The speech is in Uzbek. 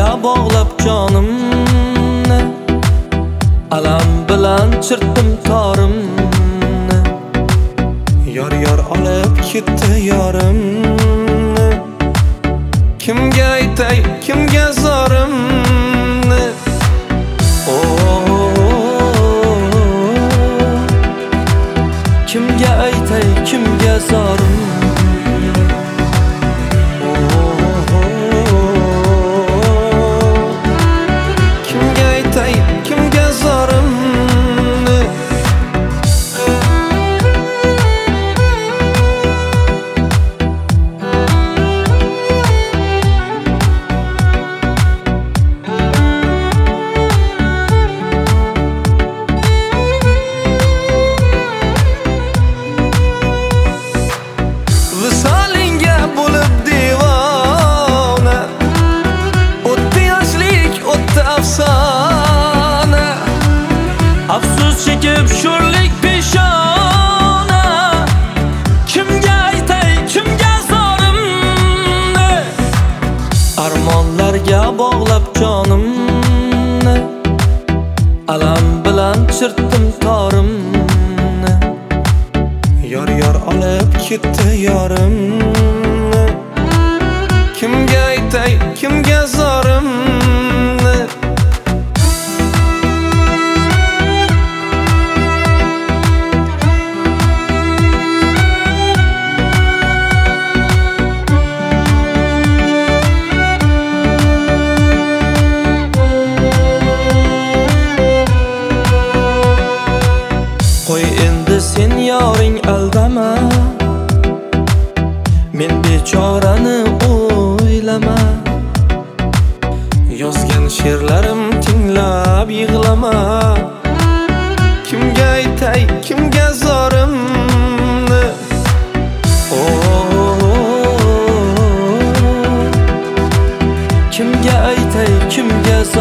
bog'lab jonimni, alam bilan chirtdim torimni. Yor olib ketdi yorimni, kimga aytay, kimga zorimni. Kimga aytay, kimga zorimni. Kimga aytay, kimga zorimni. Visolinga bo'lib devona, o'tdi yoshlik, o'tdi afsona. Afsus chekib sho'rlik peshona. Kimga aytay, kimga zorimni. Armonlarga bog'lab jonimni, alam bilan chirtdim torimni. Yor olib ketdi yorimni, kimga aytay, kimga zorimni. Qo'y endi sen yoring aldama, men bechorani o'ylama. Yozgan she'rlarim tinglab yig'lama. Kimga aytay, kimga zorimni. Kimga aytay, kimga zorimni.